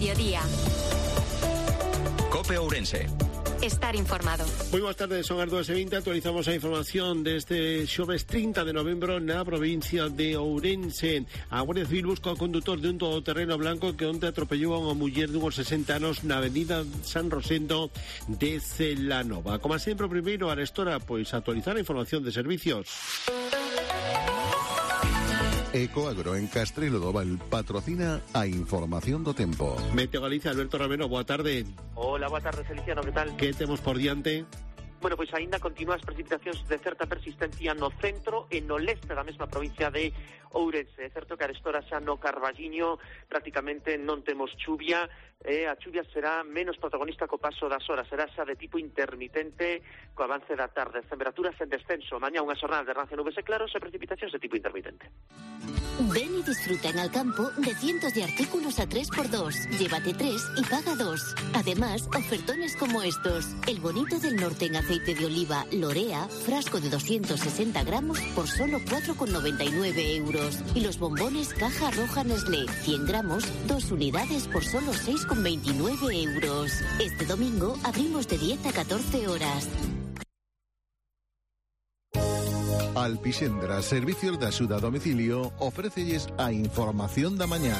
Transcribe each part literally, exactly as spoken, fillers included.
mediodía. COPE Ourense. Estar informado. Moi boas tardes, son as dúas e vinte. Actualizamos a información deste xoves trinta de novembro na provincia de Ourense. A Guardia Civil busca o condutor de un todoterreno blanco que onte atropellou a unha muller dunhos sesenta anos na avenida San Rosendo de Celanova. Como sempre, o primeiro, Arestora, pois actualizar a información de servicios. Ecoagro en Castrelo do Val patrocina a información do tempo. Meteo Galicia, Alberto Rameno, boa tarde. Hola, boa tarde, Feliciano, que tal? Que temos por diante? Bueno, pois aínda continúan as precipitacións de certa persistencia no centro e no leste da mesma provincia de Ourense. É certo que a arestora xa no Carballiño prácticamente non temos chuvia, e a chuvia será menos protagonista co paso das horas, será xa de tipo intermitente co avance da tarde. As temperaturas en descenso, mañá unha xornada de rancio nubes e claros e precipitacións de tipo intermitente. Ven y disfruta en Alcampo de cientos de artículos a tres por dos. Llévate tres y paga dos. Además, ofertones como estos. El bonito del norte en aceite de oliva Lorea, frasco de doscientos sesenta gramos por solo cuatro con noventa y nueve euros. Y los bombones caja roja Nestlé, cien gramos, dos unidades por solo seis con veintinueve euros. Este domingo abrimos de diez a catorce horas. Alpixendra Servicios de Axuda a Domicilio ofrécelles a información da mañá.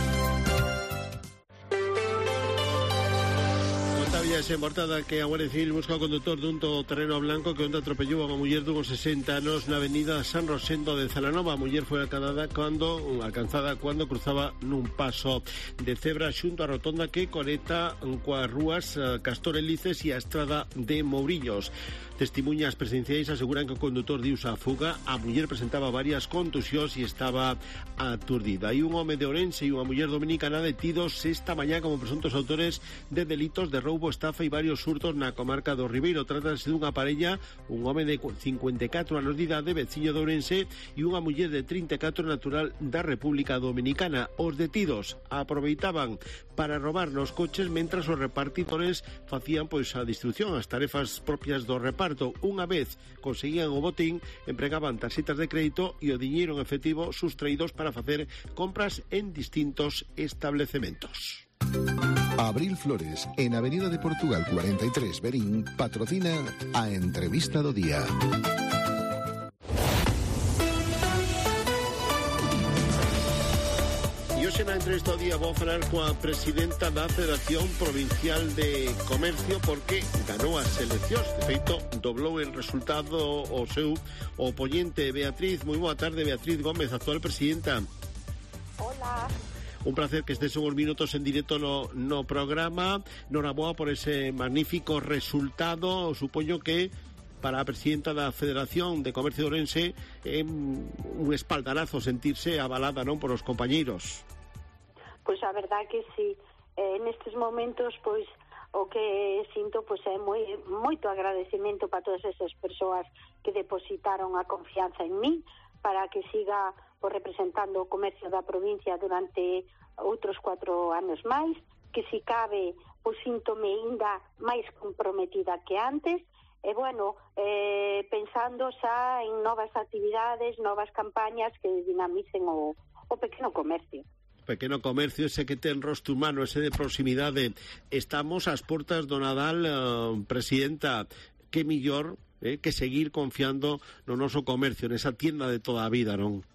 Esa mortada que a Guardia Civil busca o condutor dun todoterreno blanco que onde atropellou a unha muller dunhos sesenta anos na avenida San Rosendo de Celanova. A muller foi alcanzada cando, alcanzada cando cruzaba nun paso de cebra xunto á rotonda que conecta coas rúas Castor Elices e a estrada de Mourillos. Testimuñas presenciais aseguran que o condutor diuse a fuga. A muller presentaba varias contusións e estaba aturdida. Hai un home de Ourense e unha muller dominicana detidos esta mañá como presuntos autores de delitos de roubo, estafa e varios hurtos na comarca do Ribeiro. Trátase dunha parella, un home de cincuenta e catro anos de idade, veciño de Ourense, e unha muller de trinta e catro natural da República Dominicana. Os detidos aproveitaban para robar nos coches mentras os repartidores facían pois a distribución, as tarefas propias do reparto. Unha vez conseguían o botín, empregaban tarxetas de crédito e o diñeiro en efectivo sustraídos para facer compras en distintos establecementos. Abril Flores, en Avenida de Portugal cuarenta e tres, Verín, patrocina a entrevista do día. Hoxe na entrevista do día vou falar coa presidenta da Federación Provincial de Comercio porque ganou as eleccións. De feito, doblou en resultado o seu oponente Beatriz. Moi boa tarde, Beatriz Gómez, actual presidenta. Hola. Un placer que estés uns minutos en directo no, no programa. Noraboa por ese magnífico resultado. Supoño que para a presidenta da Federación de Comercio de Ourense é un espaldarazo sentirse avalada, non, por os compañeiros. Pois a verdade que sí, eh, nestes momentos pois o que sinto pois é moi moito agradecimento para todas esas persoas que depositaron a confianza en mí para que siga pois, representando o comercio da provincia durante outros cuatro anos máis, que si cabe pois síntome ainda máis comprometida que antes. E, bueno, eh, pensando xa en novas actividades, novas campañas que dinamicen o, o pequeno comercio. Pequeno comercio, ese que ten rostro humano, ese de proximidade. Estamos ás portas do Nadal, eh, presidenta, que millor eh, que seguir confiando no noso comercio, nesa tienda de toda a vida, non?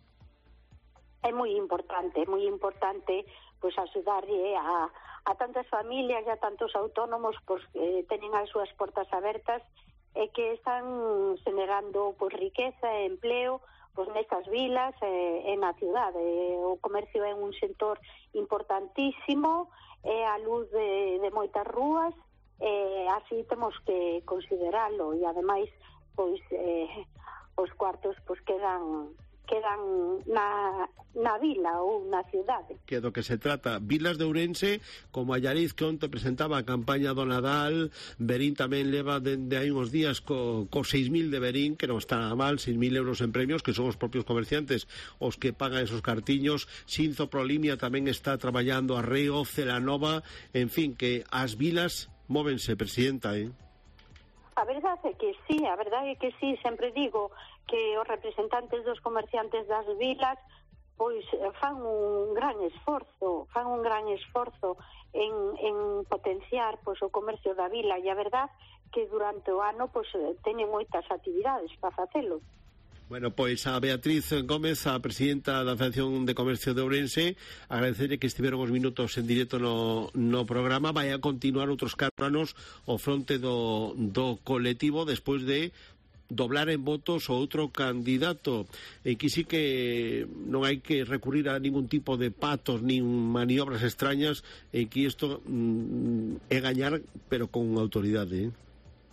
É moi importante, é moi importante pois axudarlle a, a tantas familias e a tantos autónomos pois, que tenen as súas portas abertas e que están generando pois, riqueza e empleo pois nestas vilas e, e na cidade. O comercio é un sector importantísimo, é a luz de, de moitas rúas, e así temos que consideralo, e ademais pois eh, os cuartos pois quedan quedan na, na vila ou na cidade. Que do que se trata. Vilas de Ourense, como Allariz, que onte presentaba a campaña do Nadal. Verín tamén leva dende hai uns días co, co seis mil de Verín, que non está nada mal, seis mil euros en premios, que son os propios comerciantes os que pagan esos cartiños. Sinzo Prolimia tamén está traballando, Arreo, Celanova, en fin, que as vilas móvense, presidenta, eh? A verdade é que sí, a verdade é que sí, sempre digo que os representantes dos comerciantes das vilas pois fan un gran esforzo, fan un gran esforzo en, en potenciar pois o comercio da vila, e a verdad que durante o ano pois teñen moitas actividades para facelo. Bueno, pois a Beatriz Gómez, a presidenta da Federación de Comercio de Ourense, agradecerle que estiveron os minutos en directo no, no programa. Vai a continuar outros catro anos o fronte do, do colectivo despois de doblar en votos o outro candidato. E que sí que non hai que recurrir a ningún tipo de patos nin maniobras extrañas, e que isto mm, é gañar pero con autoridade, eh?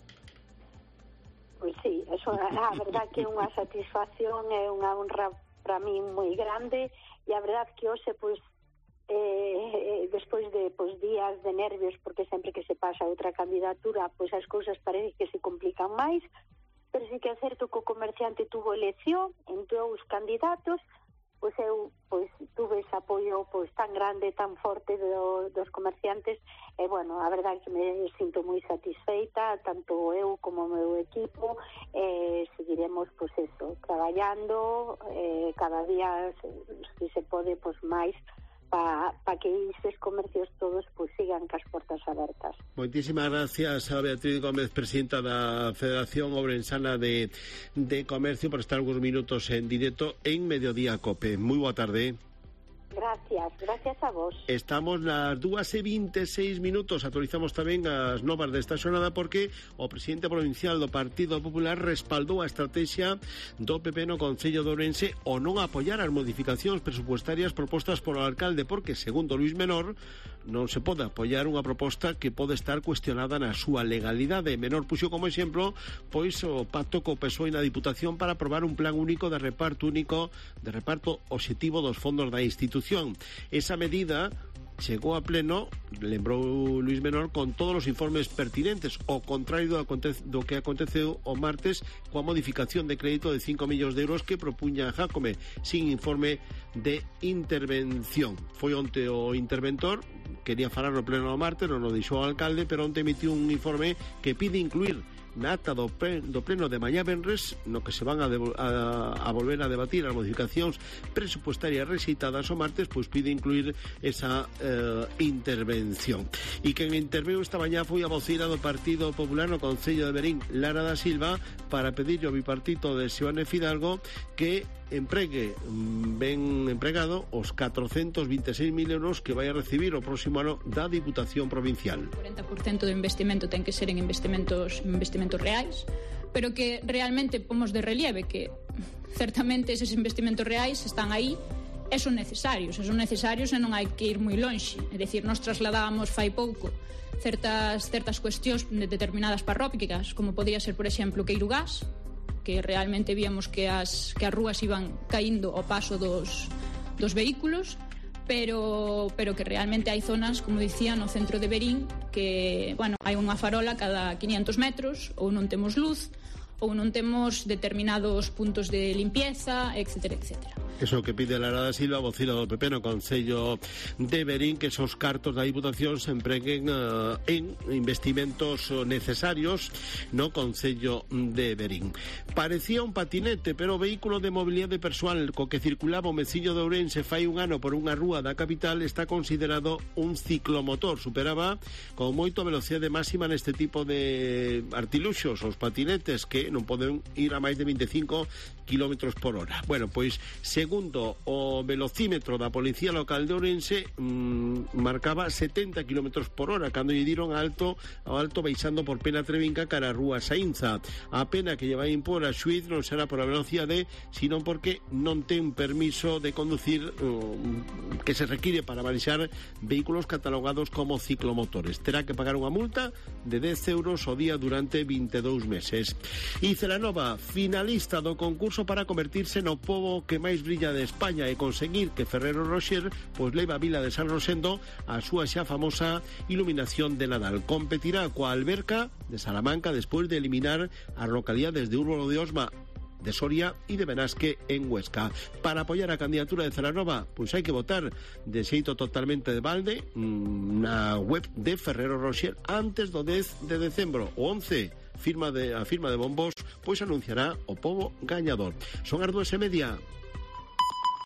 Pois sí, eso, a verdad que é unha satisfacción, é unha honra para mí moi grande, e a verdad que hoxe, pois, eh, despois de pois, días de nervios, porque sempre que se pasa outra candidatura, pois as cousas parece que se complican máis, pero sí que é certo que o comerciante tuvo elección entre os candidatos, pois eu pois tuve ese apoio pois tan grande, tan forte do, dos comerciantes, e bueno, a verdade é que me sinto moi satisfeita, tanto eu como o meu equipo, e seguiremos pois eso, traballando eh, cada día, se, se se pode, pois máis, para pa que eses comercios todos pues, sigan cas portas abertas. Moitísimas gracias a Beatriz Gómez, presidenta da Federación Ourensana de, de Comercio, por estar algunos minutos en directo en Mediodía Cope. Moi boa tarde. Gracias, gracias a vos. Estamos nas dúas e vinte e seis minutos. Actualizamos tamén as novas desta xornada, porque o presidente provincial do Partido Popular respaldou a estrategia do P P no Concello de Ourense o non apoiar as modificacións presupuestarias propostas polo alcalde, porque, segundo Luís Menor, non se pode apoiar unha proposta que pode estar cuestionada na súa legalidade. Menor puxo como exemplo pois o pacto co P S O E na Diputación para aprobar un plan único de reparto único de reparto obxectivo dos fondos da institución. Esa medida chegou a pleno, lembrou Luís Menor, con todos os informes pertinentes, ao contrario do, do que aconteceu o martes coa modificación de crédito de cinco millóns de euros que propuña Jácome, sin informe de intervención. Foi onte o interventor, quería falar no pleno do martes, non o deixou o alcalde, pero onte emitiu un informe que pide incluir na ata do, pre, do pleno de mañá venres, no que se van a, de, a, a volver a debatir as modificacións presupuestarias rexeitadas o martes, pois pide incluir esa eh, intervención. E quen interveu esta mañá foi a voceira do Partido Popular no Concello de Verín, Lara da Silva, para pedirle ao bipartito de Xione Fidalgo que empregue ben empregado os catrocentos vinte e seis mil euros que vai a recibir o próximo ano da Diputación Provincial. cuarenta por ciento do investimento ten que ser en investimentos investimentos reais, pero que realmente pomos de relieve que certamente eses investimentos reais están aí e son necesarios, e son necesarios e non hai que ir moi lonxe. É dicir, nós trasladábamos fai pouco certas certas cuestións de determinadas parroquias, como podía ser, por exemplo, Queirugás, que realmente víamos que as, que as rúas iban caíndo ao paso dos, dos vehículos, pero, pero que realmente hai zonas, como dicía, no centro de Verín, que, bueno, hai unha farola cada quinientos metros, ou non temos luz, ou non temos determinados puntos de limpieza, etcétera, etcétera. Eso que pide Lara da Silva, vocila do P P no Concello de Verín, que esos cartos da Diputación se empreguen uh, en investimentos necesarios no Concello de Verín. Parecía un patinete, pero o vehículo de mobilidade persoal co que circulaba o meciño de Ourense fai un ano por unha rúa da capital está considerado un ciclomotor. Superaba con moito a velocidade máxima neste tipo de artiluxos, os patinetes, que non poden ir a máis de vinte e cinco kilómetros por hora. Bueno, pois, segundo o velocímetro da Policía Local de Ourense, mmm, marcaba setenta kilómetros por hora cando lle diron alto ao alto baixando por Pena Trevinca cara a Rúa Saínza. A pena que lle vai impor a xuíz non será por a velocidade, sino porque non ten permiso de conducir um, que se require para manexar vehículos catalogados como ciclomotores. Terá que pagar unha multa de dez euros ao día durante vinte e dous meses. E Celanova, finalista do concurso para convertirse no pobo que máis brilla de España e conseguir que Ferrero Rocher pois leva a vila de San Rosendo a súa xa famosa iluminación de Nadal. Competirá coa Alberca de Salamanca despois de eliminar as localidades de Urbolo de Osma, de Soria e de Benasque en Huesca. Para apoiar a candidatura de Celanova, pois hai que votar de xeito totalmente de balde na web de Ferrero Rocher antes do dez de decembro. O once, firma de, a firma de bombos, pois anunciará o pobo gañador. Son as dúas e media.